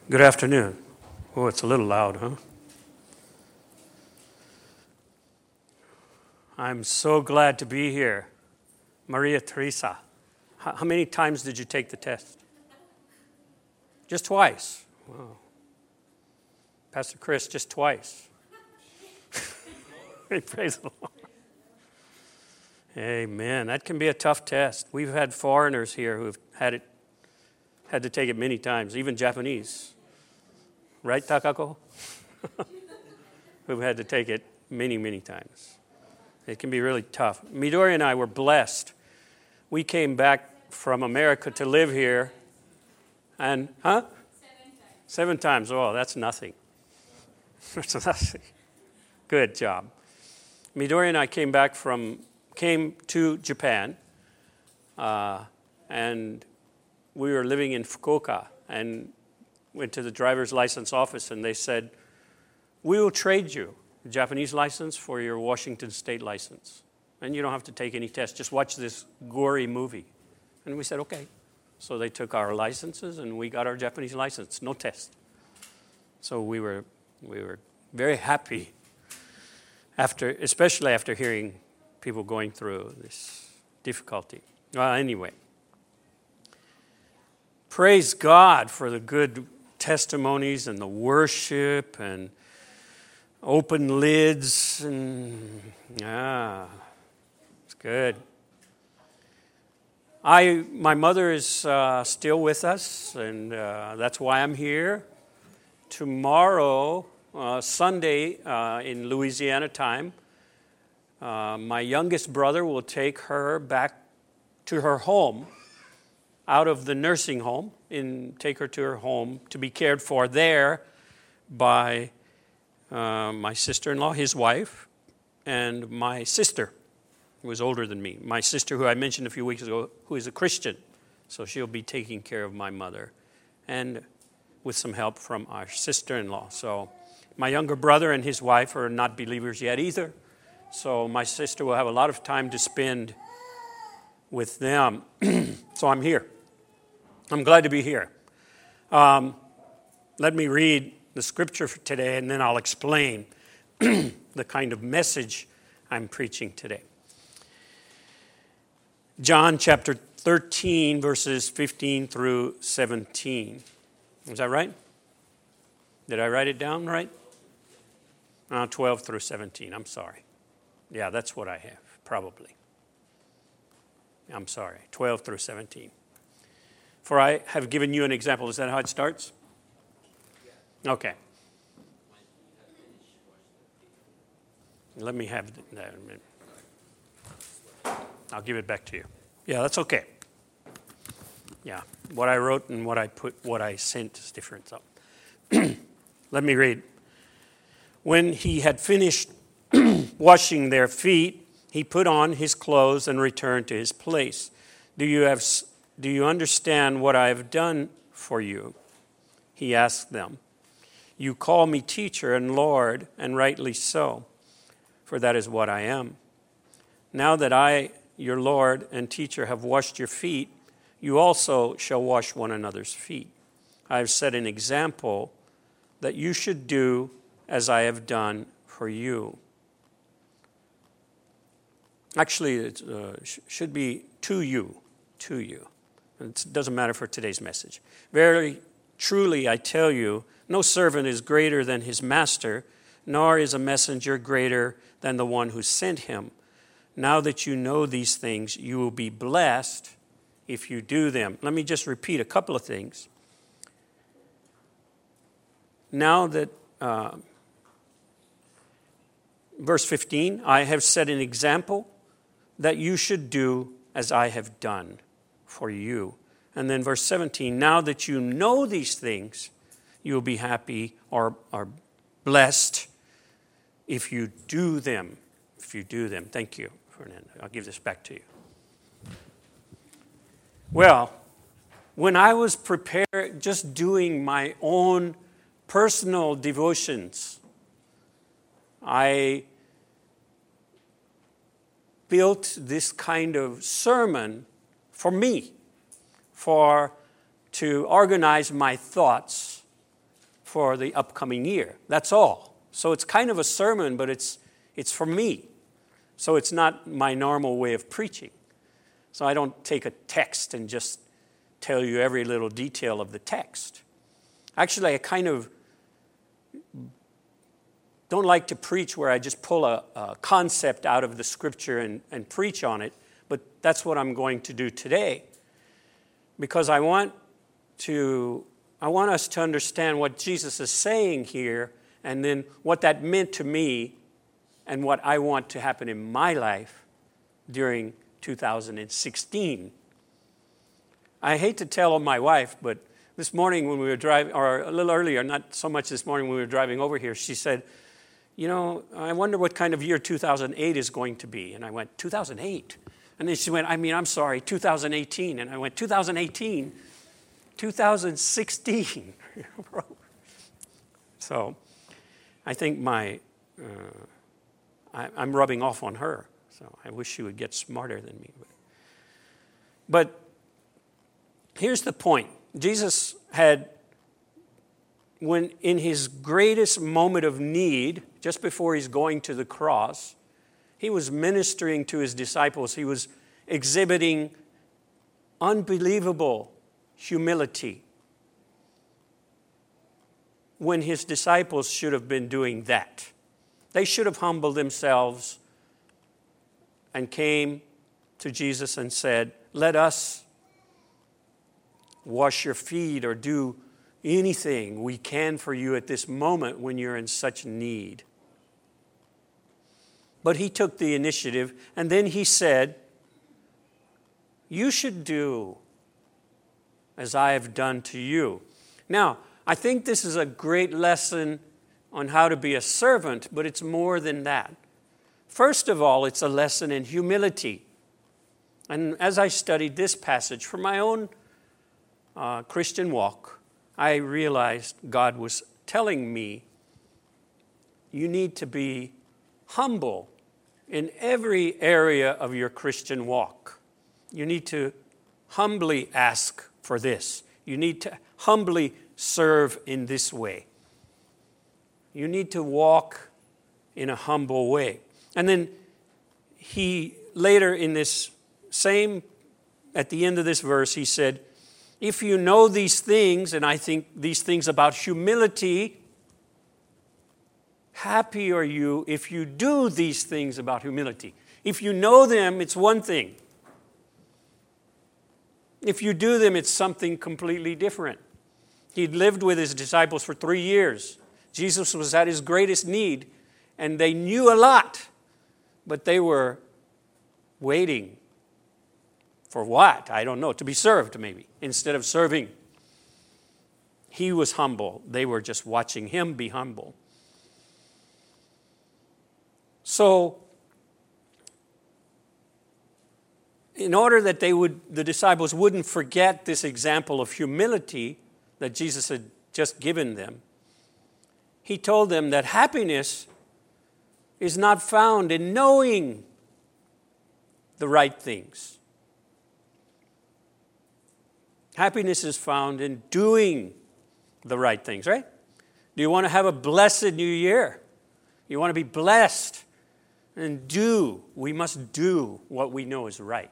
Good afternoon. Oh, it's a little loud, huh? I'm so glad to be here. Maria Teresa, how many times did you take the test? Just twice. Wow. Pastor Chris, just twice. Praise the Lord. Amen. That can be a tough test. We've had foreigners here who've had to take it many times, even Japanese. Right, Takako? Who've had to take it many, many times. It can be really tough. Midori and I were blessed. We came back from America to live here. And, 7 times. Oh, that's nothing. That's nothing. Good job. Midori and I came to Japan, and we were living in Fukuoka, and went to the driver's license office, and they said, we will trade you a Japanese license for your Washington State license. And you don't have to take any tests. Just watch this gory movie. And we said, okay. So they took our licenses, and we got our Japanese license. No test. So we were very happy, especially after hearing people going through this difficulty. Well, anyway. Praise God for the good testimonies and the worship and open lids. And it's good. My mother is still with us, and that's why I'm here. Tomorrow, Sunday, in Louisiana time, my youngest brother will take her back to her home, out of the nursing home, and take her to her home to be cared for there by my sister-in-law, his wife, and my sister, who is older than me. My sister, who I mentioned a few weeks ago, who is a Christian. So she'll be taking care of my mother, and with some help from our sister-in-law. So my younger brother and his wife are not believers yet either. So my sister will have a lot of time to spend with them. So I'm here. I'm glad to be here. Let me read the scripture for today, and then I'll explain the kind of message I'm preaching today. John chapter 13, verses 15 through 17. Is that right? Did I write it down right? 12 through 17. I'm sorry. Yeah, that's what I have, probably. I'm sorry. 12 through 17. For I have given you an example. Is that how it starts? Okay. Let me have that. I'll give it back to you. Yeah, that's okay. Yeah, what I wrote and what I sent is different. So, let me read. When he had finished washing their feet, he put on his clothes and returned to his place. Do you understand what I have done for you? He asked them. You call me teacher and Lord, and rightly so, for that is what I am. Now that I, your Lord and teacher, have washed your feet, you also shall wash one another's feet. I have set an example that you should do as I have done for you. Actually, it should be to you. It doesn't matter for today's message. Verily, truly, I tell you, no servant is greater than his master, nor is a messenger greater than the one who sent him. Now that you know these things, you will be blessed if you do them. Let me just repeat a couple of things. Now that, verse 15, I have set an example that you should do as I have done for you. And then verse 17, now that you know these things, you will be happy or blessed if you do them. If you do them. Thank you, Fernando. I'll give this back to you. Well, when I was prepared, just doing my own personal devotions, I built this kind of sermon for me, to organize my thoughts for the upcoming year. That's all. So it's kind of a sermon, but it's for me. So it's not my normal way of preaching. So I don't take a text and just tell you every little detail of the text. Actually, I kind of don't like to preach where I just pull a concept out of the scripture and preach on it, but that's what I'm going to do today. Because I want us to understand what Jesus is saying here, and then what that meant to me and what I want to happen in my life during 2016. I hate to tell my wife, but this morning when we were driving, or a little earlier, not so much this morning when we were driving over here, she said, I wonder what kind of year 2008 is going to be. And I went, 2008? And then she went, I'm sorry, 2018. And I went, 2018? 2016. So I think I'm rubbing off on her. So I wish she would get smarter than me. But here's the point. Jesus had, when in his greatest moment of need, just before he's going to the cross, he was ministering to his disciples. He was exhibiting unbelievable humility when his disciples should have been doing that. They should have humbled themselves and came to Jesus and said, let us wash your feet or do anything we can for you at this moment when you're in such need. But he took the initiative, and then he said, you should do as I have done to you. Now, I think this is a great lesson on how to be a servant, but it's more than that. First of all, it's a lesson in humility. And as I studied this passage for my own Christian walk, I realized God was telling me, you need to be humble in every area of your Christian walk. You need to humbly ask for this. You need to humbly serve in this way. You need to walk in a humble way. And then he later in this same, at the end of this verse, he said, if you know these things, and I think these things about humility, happy are you if you do these things about humility. If you know them, it's one thing. If you do them, it's something completely different. He'd lived with his disciples for 3 years. Jesus was at his greatest need, and they knew a lot, but they were waiting for what? I don't know, to be served maybe, instead of serving. He was humble. They were just watching him be humble. So, in order that the disciples wouldn't forget this example of humility that Jesus had just given them, he told them that happiness is not found in knowing the right things. Happiness is found in doing the right things, right? Do you want to have a blessed new year? You want to be blessed? And we must do what we know is right.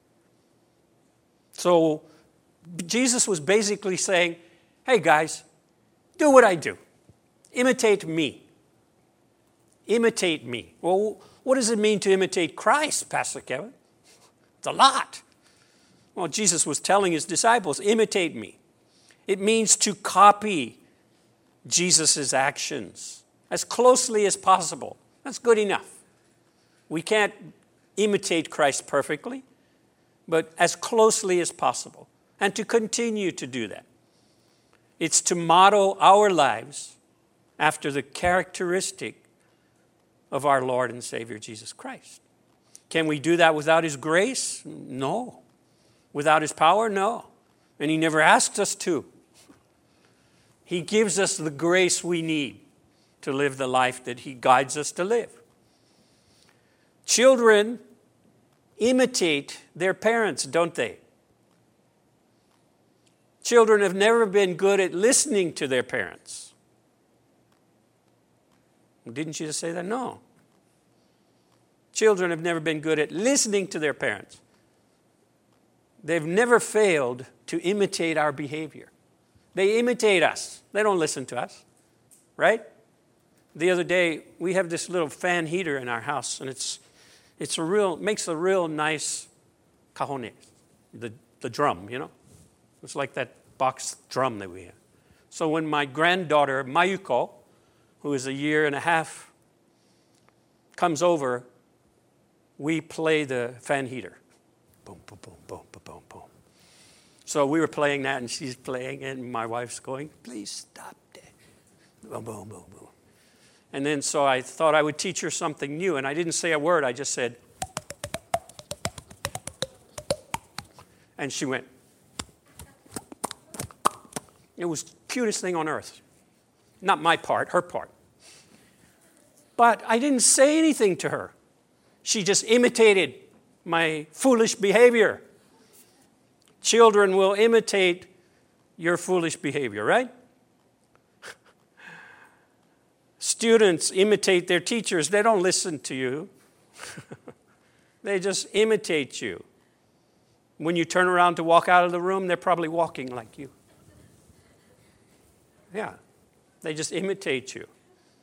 So Jesus was basically saying, hey guys, do what I do. Imitate me. Imitate me. Well, what does it mean to imitate Christ, Pastor Kevin? It's a lot. Well, Jesus was telling his disciples, imitate me. It means to copy Jesus' actions as closely as possible. That's good enough. We can't imitate Christ perfectly, but as closely as possible. And to continue to do that. It's to model our lives after the characteristic of our Lord and Savior Jesus Christ. Can we do that without his grace? No. Without his power? No. And he never asked us to. He gives us the grace we need to live the life that he guides us to live. Children imitate their parents, don't they? Children have never been good at listening to their parents. Didn't you just say that? No. Children have never been good at listening to their parents. They've never failed to imitate our behavior. They imitate us. They don't listen to us, right? The other day, we have this little fan heater in our house, and makes a real nice cajones, the drum, you know? It's like that box drum that we have. So when my granddaughter, Mayuko, who is 1.5 years, comes over, we play the fan heater. Boom, boom, boom, boom, boom, boom, boom. So we were playing that, and she's playing it, and my wife's going, please stop that. Boom, boom, boom, boom. And then so I thought I would teach her something new, and I didn't say a word. I just said, and she went. It was the cutest thing on earth. Not my part, her part. But I didn't say anything to her. She just imitated my foolish behavior. Children will imitate your foolish behavior, right? Students imitate their teachers. They don't listen to you. They just imitate you. When you turn around to walk out of the room, they're probably walking like you. Yeah, they just imitate you.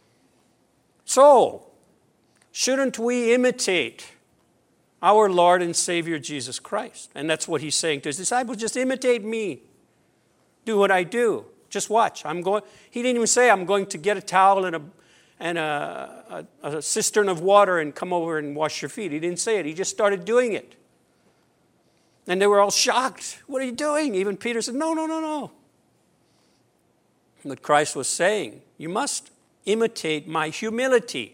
So, shouldn't we imitate our Lord and Savior Jesus Christ? And that's what he's saying to his disciples. Just imitate me. Do what I do. Just watch. He didn't even say, I'm going to get a towel and a cistern of water and come over and wash your feet. He didn't say it. He just started doing it. And they were all shocked. What are you doing? Even Peter said, no, no, no, no. But Christ was saying, you must imitate my humility.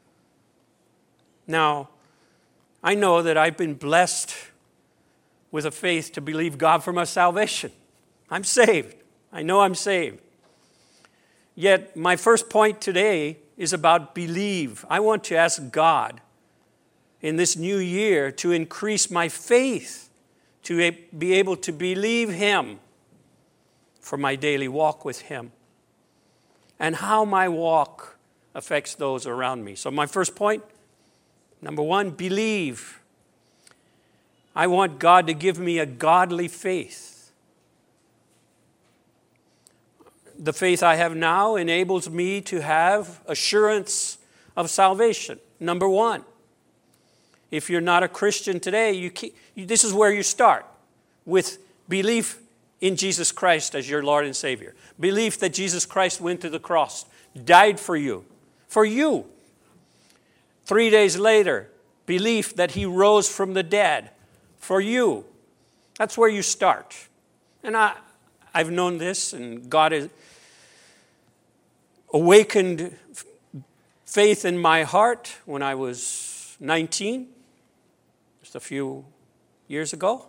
Now, I know that I've been blessed with a faith to believe God for my salvation. I'm saved. I know I'm saved. Yet, my first point today is about believe. I want to ask God in this new year to increase my faith, to be able to believe Him for my daily walk with Him, and how my walk affects those around me. So my first point, number one, believe. I want God to give me a godly faith. The faith I have now enables me to have assurance of salvation. Number one, if you're not a Christian today, this is where you start, with belief in Jesus Christ as your Lord and Savior. Belief that Jesus Christ went to the cross, died for you. For you. 3 days later, belief that He rose from the dead. For you. That's where you start. And I've known this, and God has awakened faith in my heart when I was 19, just a few years ago.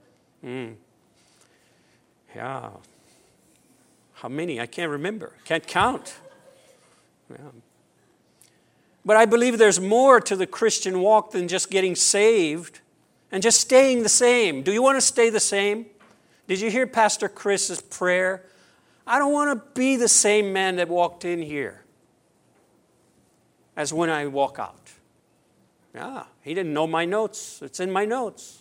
Yeah. How many? I can't remember. Can't count. Yeah. But I believe there's more to the Christian walk than just getting saved and just staying the same. Do you want to stay the same? Did you hear Pastor Chris's prayer? I don't want to be the same man that walked in here as when I walk out. Yeah, he didn't know my notes. It's in my notes.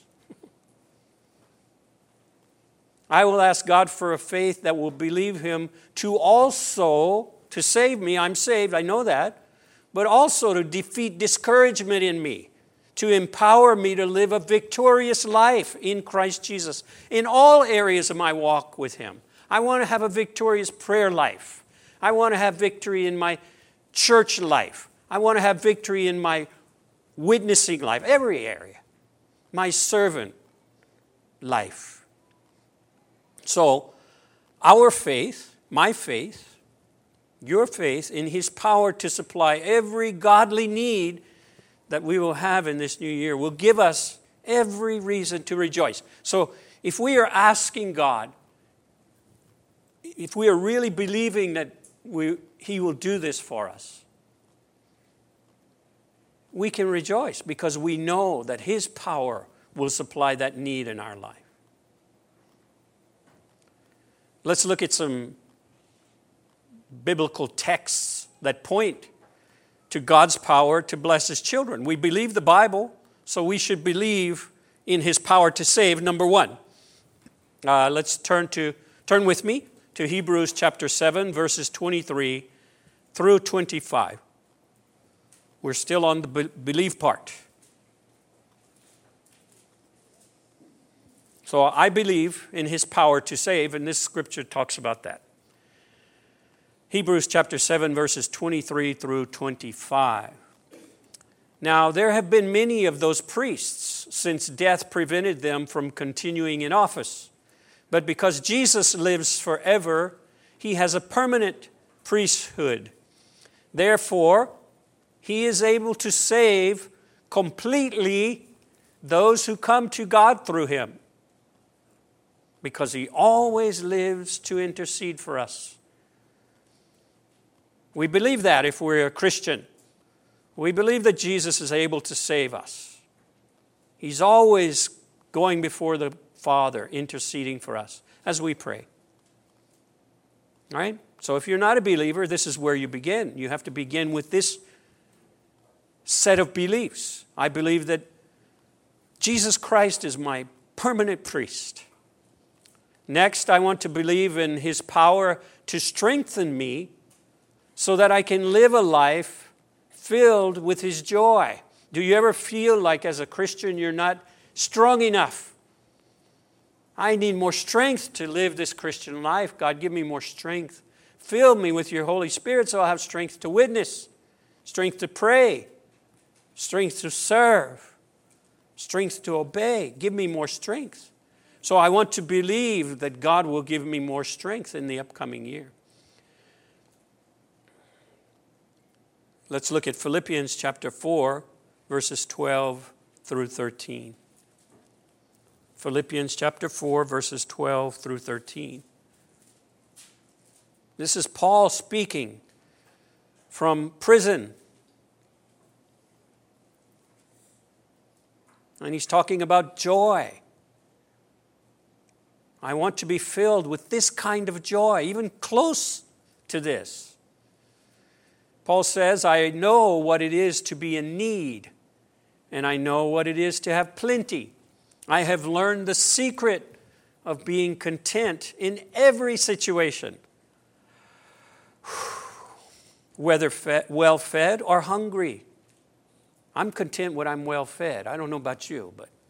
I will ask God for a faith that will believe Him to save me. I'm saved, I know that. But also to defeat discouragement in me. To empower me to live a victorious life in Christ Jesus. In all areas of my walk with Him. I want to have a victorious prayer life. I want to have victory in my church life. I want to have victory in my witnessing life. Every area. My servant life. So, our faith, my faith, your faith in His power to supply every godly need that we will have in this new year will give us every reason to rejoice. So, if we are asking God, if we are really believing that He will do this for us, we can rejoice because we know that His power will supply that need in our life. Let's look at some biblical texts that point to God's power to bless His children. We believe the Bible, so we should believe in His power to save, number one. Let's turn with me to Hebrews chapter 7, verses 23 through 25. We're still on the belief part. So I believe in His power to save, and this scripture talks about that. Hebrews chapter 7, verses 23 through 25. Now, there have been many of those priests since death prevented them from continuing in office. But because Jesus lives forever, He has a permanent priesthood. Therefore, He is able to save completely those who come to God through Him, because He always lives to intercede for us. We believe that if we're a Christian. We believe that Jesus is able to save us. He's always going before the Father, interceding for us as we pray. All right? So if you're not a believer, this is where you begin. You have to begin with this set of beliefs. I believe that Jesus Christ is my permanent priest. Next, I want to believe in His power to strengthen me so that I can live a life filled with His joy. Do you ever feel like as a Christian you're not strong enough? I need more strength to live this Christian life. God, give me more strength. Fill me with your Holy Spirit so I'll have strength to witness, strength to pray, strength to serve, strength to obey. Give me more strength. So I want to believe that God will give me more strength in the upcoming year. Let's look at Philippians chapter 4, verses 12 through 13. Philippians chapter 4, verses 12 through 13. This is Paul speaking from prison. And he's talking about joy. I want to be filled with this kind of joy, even close to this. Paul says, I know what it is to be in need, and I know what it is to have plenty. I have learned the secret of being content in every situation, whether well-fed or hungry. I'm content when I'm well-fed. I don't know about you,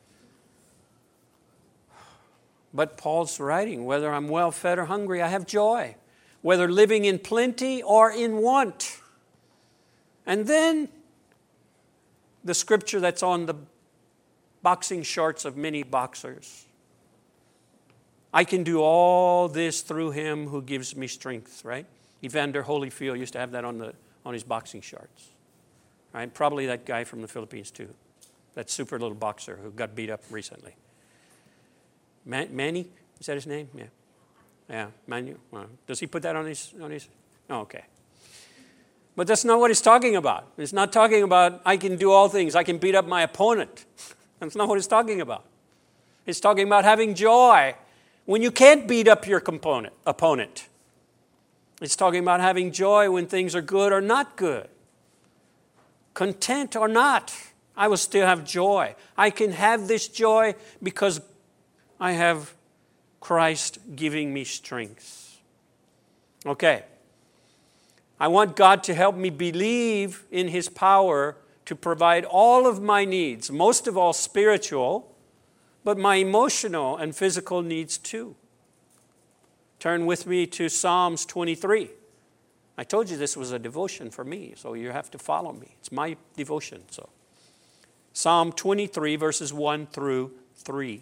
but Paul's writing, whether I'm well-fed or hungry, I have joy. Whether living in plenty or in want. And then the scripture that's on the boxing shorts of many boxers. I can do all this through Him who gives me strength, right? Evander Holyfield used to have that on his boxing shorts. Right? Probably that guy from the Philippines too. That super little boxer who got beat up recently. Manny? Is that his name? Yeah. Yeah, Manu. Well, does he put that on his? Oh, okay. But that's not what he's talking about. He's not talking about I can do all things. I can beat up my opponent. That's not what he's talking about. He's talking about having joy when you can't beat up your opponent. He's talking about having joy when things are good or not good. Content or not, I will still have joy. I can have this joy because I have Christ giving me strength. Okay. I want God to help me believe in His power to provide all of my needs, most of all spiritual, but my emotional and physical needs too. Turn with me to Psalms 23. I told you this was a devotion for me, so you have to follow me. It's my devotion. So, Psalm 23, verses 1 through 3.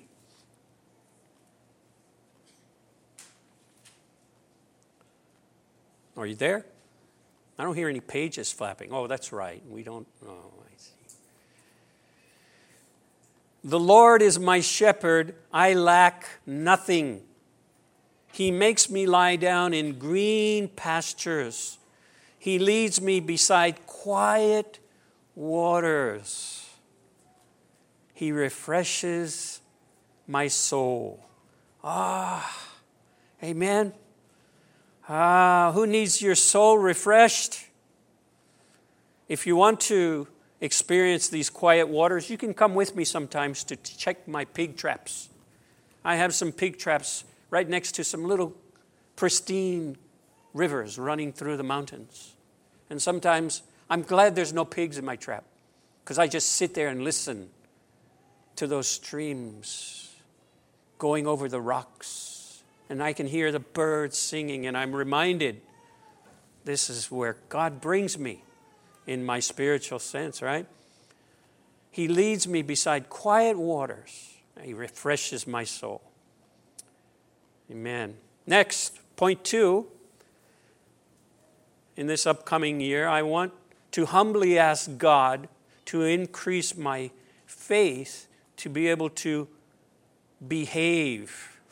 Are you there? I don't hear any pages flapping. Oh, that's right. We don't. Oh, I see. The Lord is my shepherd. I lack nothing. He makes me lie down in green pastures. He leads me beside quiet waters. He refreshes my soul. Amen. Who needs your soul refreshed? If you want to experience these quiet waters, you can come with me sometimes to check my pig traps. I have some pig traps right next to some little pristine rivers running through the mountains. And sometimes I'm glad there's no pigs in my trap, because I just sit there and listen to those streams going over the rocks. And I can hear the birds singing, and I'm reminded this is where God brings me in my spiritual sense, right? He leads me beside quiet waters. He refreshes my soul. Amen. Next, point 2. In this upcoming year, I want to humbly ask God to increase my faith to be able to behave.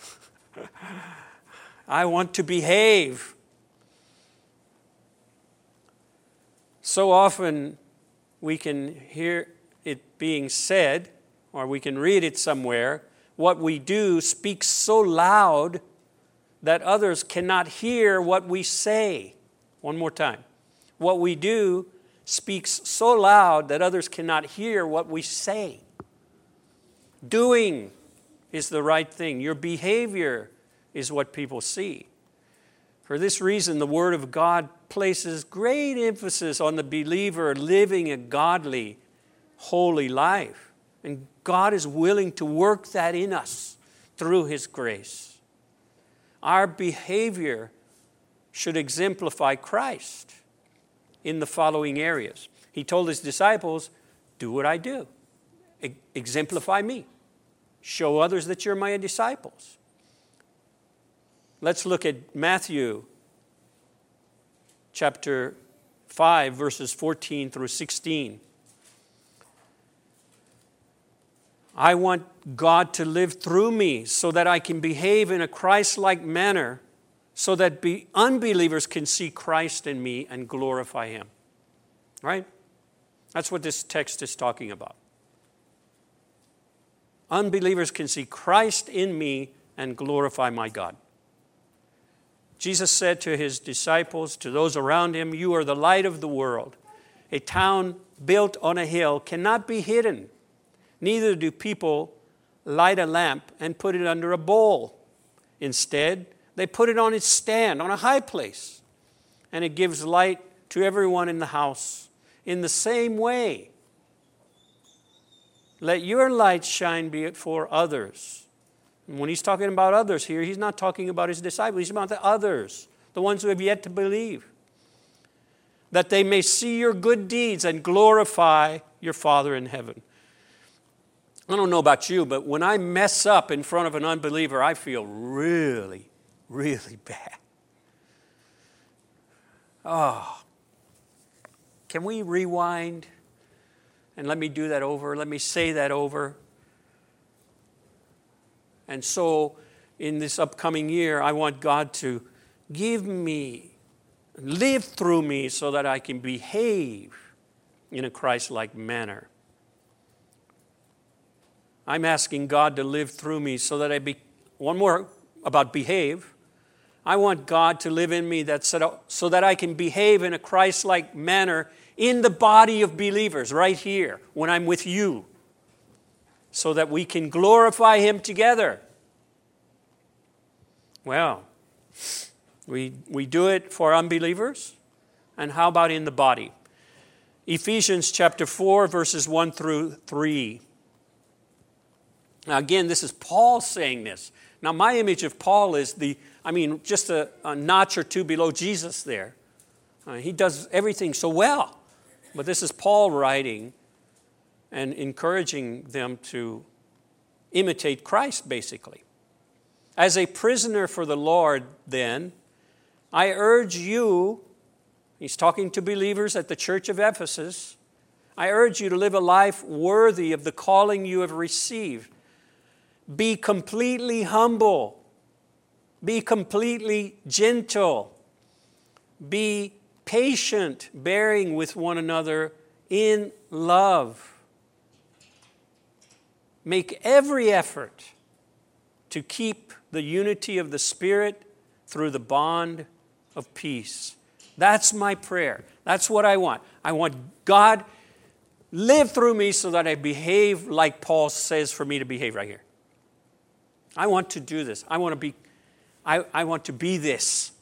I want to behave. So often we can hear it being said, or we can read it somewhere, what we do speaks so loud that others cannot hear what we say. One more time. What we do speaks so loud that others cannot hear what we say. Doing is the right thing. Your behavior is what people see. For this reason, the Word of God places great emphasis on the believer living a godly, holy life. And God is willing to work that in us through His grace. Our behavior should exemplify Christ in the following areas. He told His disciples, do what I do. Exemplify me. Show others that you're my disciples. Let's look at Matthew chapter 5, verses 14 through 16. I want God to live through me so that I can behave in a Christ-like manner, so that unbelievers can see Christ in me and glorify Him. Right? That's what this text is talking about. Unbelievers can see Christ in me and glorify my God. Jesus said to His disciples, to those around Him, you are the light of the world. A town built on a hill cannot be hidden. Neither do people light a lamp and put it under a bowl. Instead, they put it on its stand, on a high place, and it gives light to everyone in the house. In the same way, let your light shine before others. And when He's talking about others here, He's not talking about His disciples. He's about the others, the ones who have yet to believe. That they may see your good deeds and glorify your Father in heaven. I don't know about you, but when I mess up in front of an unbeliever, I feel really, really bad. Oh, can we rewind and let me do that over? Let me say that over. And so in this upcoming year, I want God to give me, live through me so that I can behave in a Christ-like manner. I'm asking God to live through me so that one more about behave. I want God to live in me so that I can behave in a Christ-like manner in the body of believers right here when I'm with you, so that we can glorify Him together. Well, we do it for unbelievers, and how about in the body? Ephesians chapter 4, verses 1 through 3. Now again, this is Paul saying this. Now my image of Paul is just a notch or two below Jesus there. He does everything so well. But this is Paul writing and encouraging them to imitate Christ, basically. As a prisoner for the Lord, then, I urge you, he's talking to believers at the church of Ephesus, I urge you to live a life worthy of the calling you have received. Be completely humble. Be completely gentle. Be patient, bearing with one another in love. Make every effort to keep the unity of the Spirit through the bond of peace. That's my prayer. That's what I want. I want God live through me so that I behave like Paul says for me to behave right here. I want to do this. I want to be this.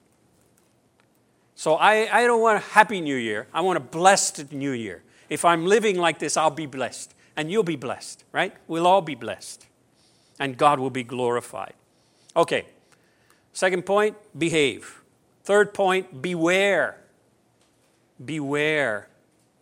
So I don't want a happy new year. I want a blessed new year. If I'm living like this, I'll be blessed. And you'll be blessed, right? We'll all be blessed. And God will be glorified. Okay. Second point, behave. Third point, beware. Beware.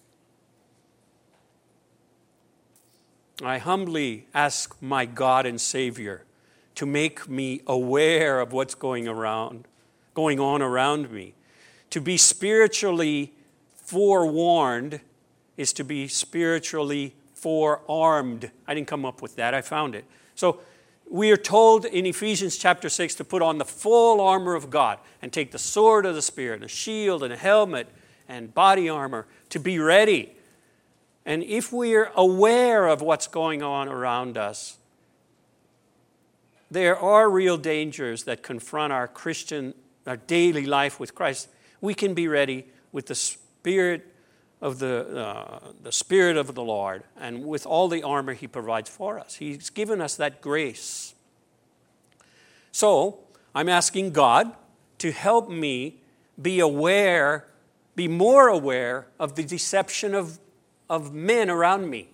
I humbly ask my God and Savior to make me aware of what's going on around me. To be spiritually forewarned is to be spiritually forearmed. I didn't come up with that. I found it. So we are told in Ephesians chapter 6 to put on the full armor of God and take the sword of the Spirit, a shield and a helmet and body armor to be ready. And if we are aware of what's going on around us, there are real dangers that confront our daily life with Christ. We can be ready with the Spirit of the Spirit of the Lord and with all the armor He provides for us. He's given us that grace. So I'm asking God to help me be more aware of the deception of men around me.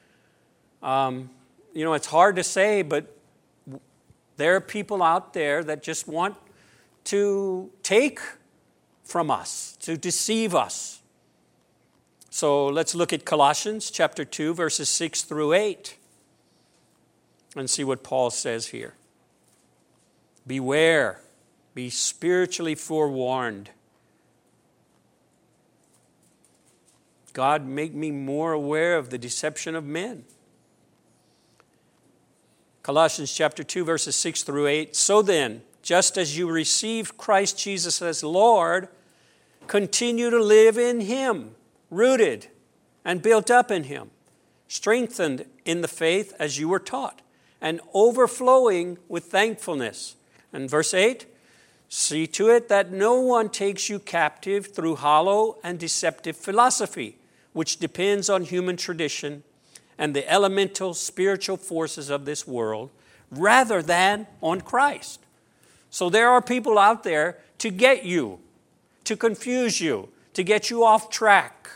It's hard to say, but there are people out there that just want to take from us, to deceive us. So let's look at Colossians chapter 2, verses 6 through 8, and see what Paul says here. Beware, be spiritually forewarned. God, make me more aware of the deception of men. Colossians chapter 2, verses 6 through 8. So then, just as you received Christ Jesus as Lord, continue to live in Him, rooted and built up in Him, strengthened in the faith as you were taught, and overflowing with thankfulness. And verse 8, see to it that no one takes you captive through hollow and deceptive philosophy, which depends on human tradition and the elemental spiritual forces of this world, rather than on Christ. So there are people out there to get you, to confuse you, to get you off track.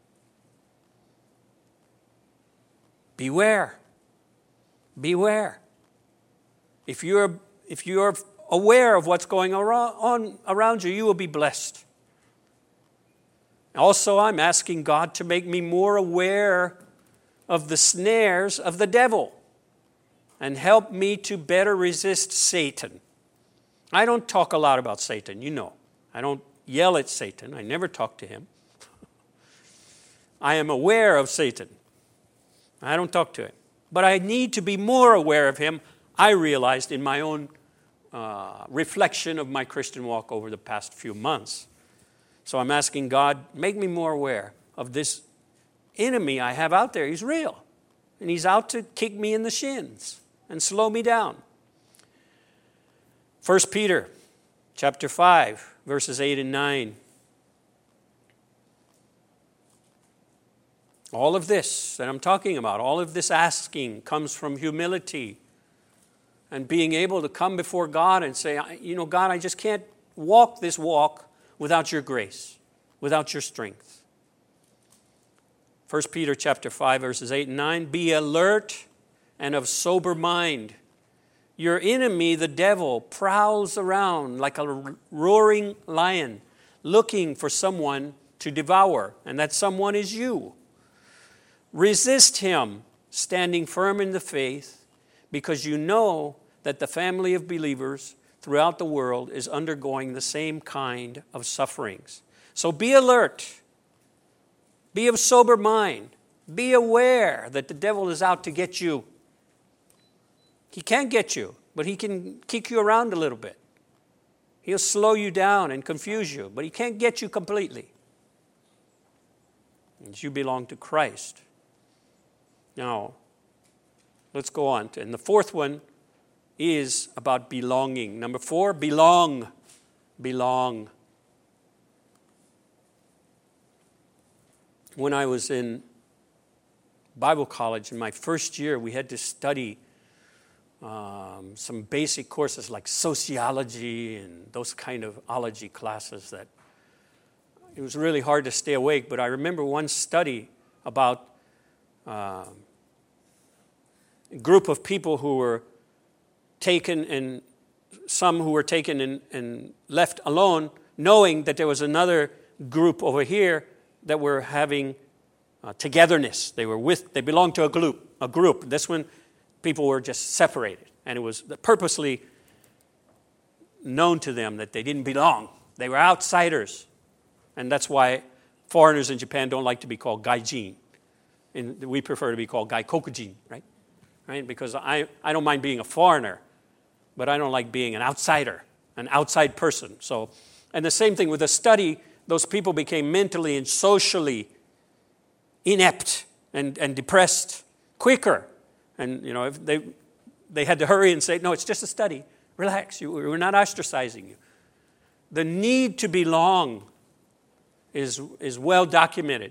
Beware. Beware. If you're aware of what's going on around you, you will be blessed. Also, I'm asking God to make me more aware of the snares of the devil and help me to better resist Satan. I don't talk a lot about Satan, you know. I don't yell at Satan. I never talk to him. I am aware of Satan. I don't talk to him. But I need to be more aware of him, I realized in my own reflection of my Christian walk over the past few months. So I'm asking God, make me more aware of this enemy I have out there. He's real. And he's out to kick me in the shins and slow me down. 1 Peter chapter 5, verses 8 and 9. All of this that I'm talking about, all of this asking comes from humility and being able to come before God and say, God, I just can't walk this walk without your grace, without your strength. 1 Peter chapter 5, verses 8 and 9. Be alert and of sober mind. Your enemy, the devil, prowls around like a roaring lion, looking for someone to devour, and that someone is you. Resist him, standing firm in the faith, because you know that the family of believers throughout the world is undergoing the same kind of sufferings. So be alert. Be of sober mind. Be aware that the devil is out to get you. He can't get you, but he can kick you around a little bit. He'll slow you down and confuse you, but he can't get you completely. And you belong to Christ. Now, let's go on. And the fourth one is about belonging. Number 4, belong. Belong. when I was in Bible college in my first year, we had to study some basic courses like sociology and those kind of ology classes that it was really hard to stay awake. But I remember one study about a group of people who were taken and some who were taken and left alone, knowing that there was another group over here that were having togetherness. They belonged to a group. This one, people were just separated, and it was purposely known to them that they didn't belong. They were outsiders, and that's why foreigners in Japan don't like to be called gaijin. And we prefer to be called gaikokujin, right? Because I don't mind being a foreigner, but I don't like being an outsider, an outside person. So, and the same thing with the study, those people became mentally and socially inept and depressed quicker. And, if they had to hurry and say, no, it's just a study. Relax, we're not ostracizing you. The need to belong is well documented.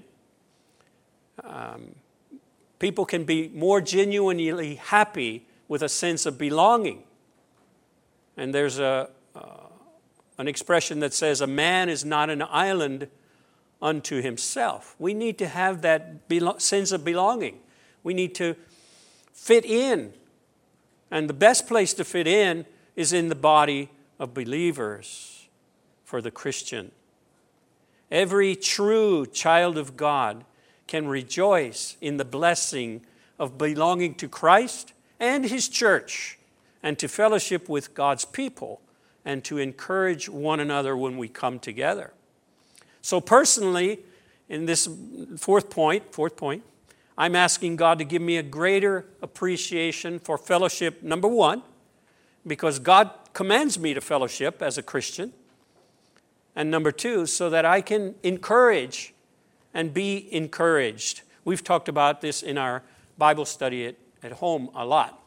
People can be more genuinely happy with a sense of belonging. And there's an expression that says, a man is not an island unto himself. We need to have that sense of belonging. We need to fit in. And the best place to fit in is in the body of believers for the Christian. Every true child of God can rejoice in the blessing of belonging to Christ and His church, and to fellowship with God's people, and to encourage one another when we come together. So personally, in this fourth point, I'm asking God to give me a greater appreciation for fellowship, number one, because God commands me to fellowship as a Christian, and number two, so that I can encourage and be encouraged. We've talked about this in our Bible study at home a lot.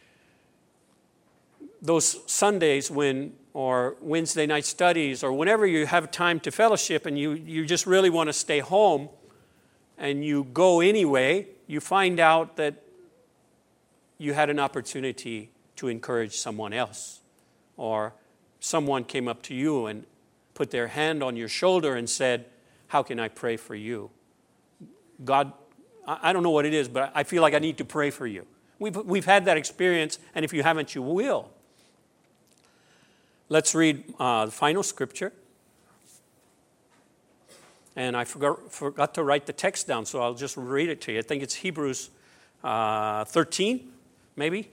Those Sundays or Wednesday night studies, or whenever you have time to fellowship and you just really want to stay home and you go anyway, you find out that you had an opportunity to encourage someone else. Or someone came up to you and put their hand on your shoulder and said, how can I pray for you? God, I don't know what it is, but I feel like I need to pray for you. We've had that experience, and if you haven't, you will. Let's read the final scripture. And I forgot to write the text down, so I'll just read it to you. I think it's Hebrews 13, maybe?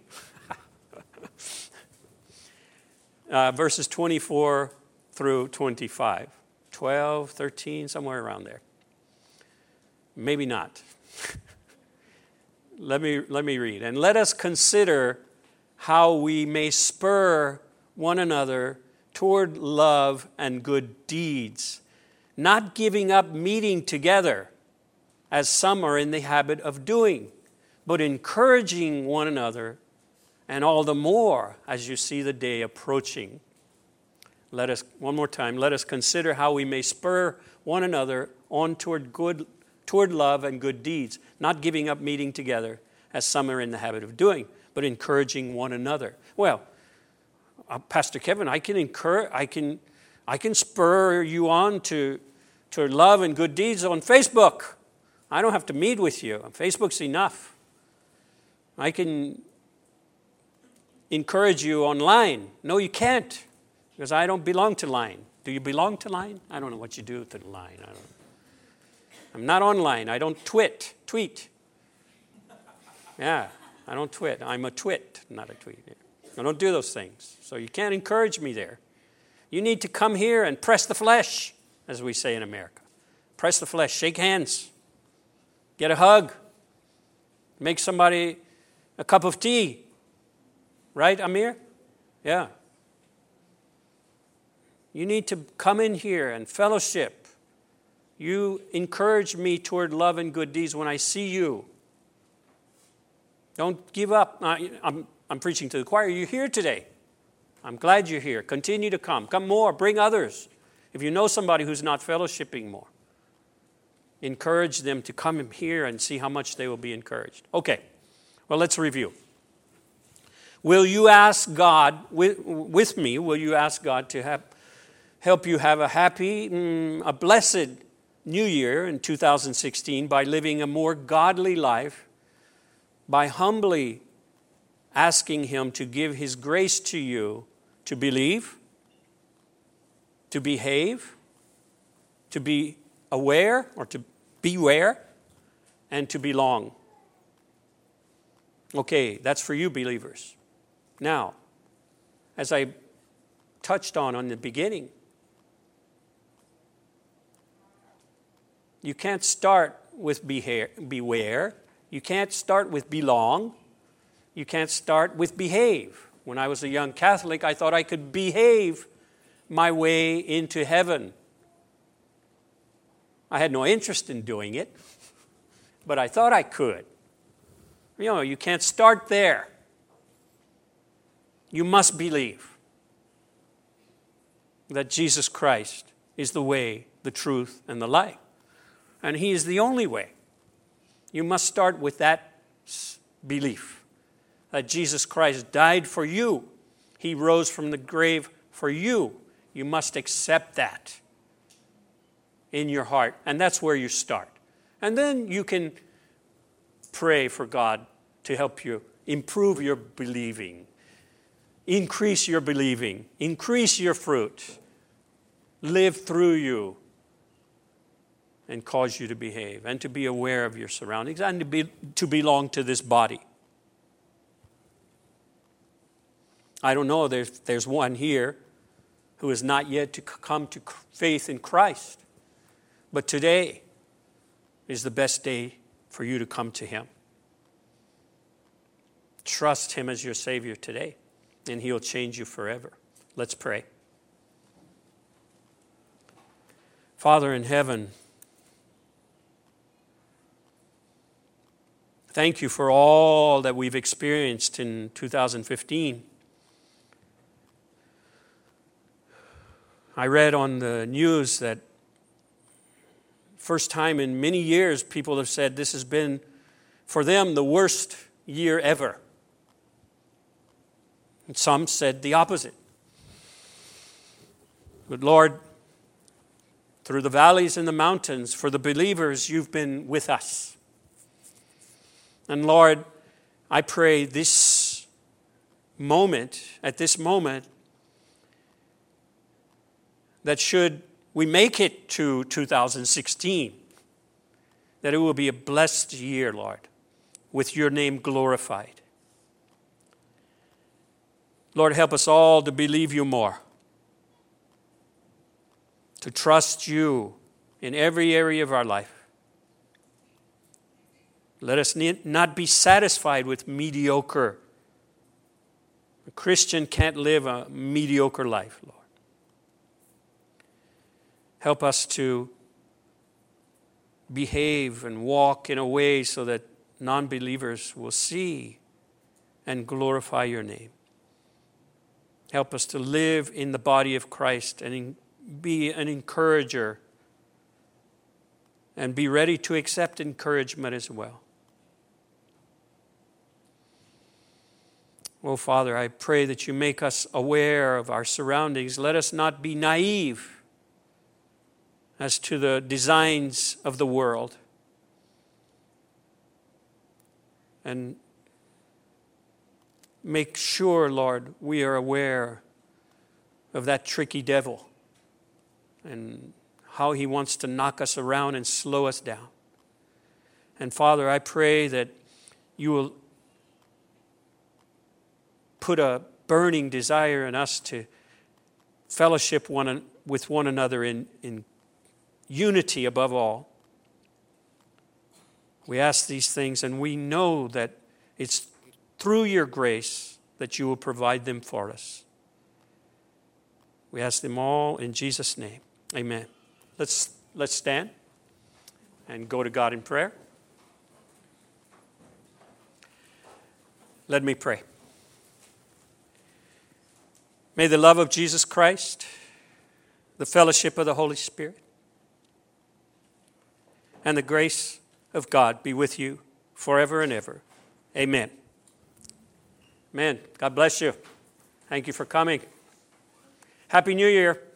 Verses 24 through 25. 12, 13, somewhere around there. Maybe not. Let me read. And let us consider how we may spur one another toward love and good deeds, not giving up meeting together, as some are in the habit of doing, but encouraging one another, and all the more as you see the day approaching. One more time, let us consider how we may spur one another on toward love and good deeds, not giving up meeting together, as some are in the habit of doing, but encouraging one another. Well, Pastor Kevin, I can spur you on to love and good deeds on Facebook. I don't have to meet with you. Facebook's enough. I can encourage you online. No, you can't, because I don't belong to Line. Do you belong to Line? I don't know what you do to the Line. I'm not online. I don't tweet. Yeah, I don't twit. I'm a twit, not a tweet. I don't do those things. So you can't encourage me there. You need to come here and press the flesh, as we say in America. Press the flesh. Shake hands. Get a hug. Make somebody a cup of tea. Right, Amir? Yeah. You need to come in here and fellowship. You encourage me toward love and good deeds when I see you. Don't give up. I'm preaching to the choir. You're here today. I'm glad you're here. Continue to come. Come more. Bring others. If you know somebody who's not fellowshipping more, Encourage them to come here and see how much they will be encouraged. Okay, well, let's review. Will you ask God, with me, will you ask God to help you have a happy, a blessed new year in 2016 by living a more godly life, by humbly asking Him to give His grace to you to believe, to behave, to be aware or to beware, and to belong. Okay, that's for you believers. Now, as I touched on in the beginning, you can't start with beware. You can't start with belong. You can't start with behave. When I was a young Catholic, I thought I could behave my way into heaven. I had no interest in doing it, but I thought I could. You know, you can't start there. You must believe that Jesus Christ is the way, the truth, and the life. And He is the only way. You must start with that belief that Jesus Christ died for you. He rose from the grave for you. You must accept that in your heart. And that's where you start. And then you can pray for God to help you improve your believing. Increase your believing. Increase your fruit. Live through you. And cause you to behave. And to be aware of your surroundings. And to belong to this body. I don't know, there's one here who has not yet to come to faith in Christ. But today is the best day for you to come to Him. Trust Him as your Savior today. And He'll change you forever. Let's pray. Father in heaven, thank you for all that we've experienced in 2015. I read on the news that first time in many years people have said this has been, for them, the worst year ever. And some said the opposite. But Lord, through the valleys and the mountains, for the believers, you've been with us. And Lord, I pray at this moment, that should we make it to 2016, that it will be a blessed year, Lord, with your name glorified. Lord, help us all to believe you more, to trust you in every area of our life. Let us not be satisfied with mediocre. A Christian can't live a mediocre life, Lord. Help us to behave and walk in a way so that non-believers will see and glorify your name. Help us to live in the body of Christ and be an encourager and be ready to accept encouragement as well. Oh, Father, I pray that you make us aware of our surroundings. Let us not be naive as to the designs of the world. And make sure, Lord, we are aware of that tricky devil and how he wants to knock us around and slow us down. And Father, I pray that you will put a burning desire in us to fellowship with one another in unity above all. We ask these things, and we know that it's through your grace that you will provide them for us. We ask them all in Jesus' name. Amen. Let's stand and go to God in prayer. Let me pray. May the love of Jesus Christ, the fellowship of the Holy Spirit, and the grace of God be with you forever and ever. Amen. Amen. God bless you. Thank you for coming. Happy New Year.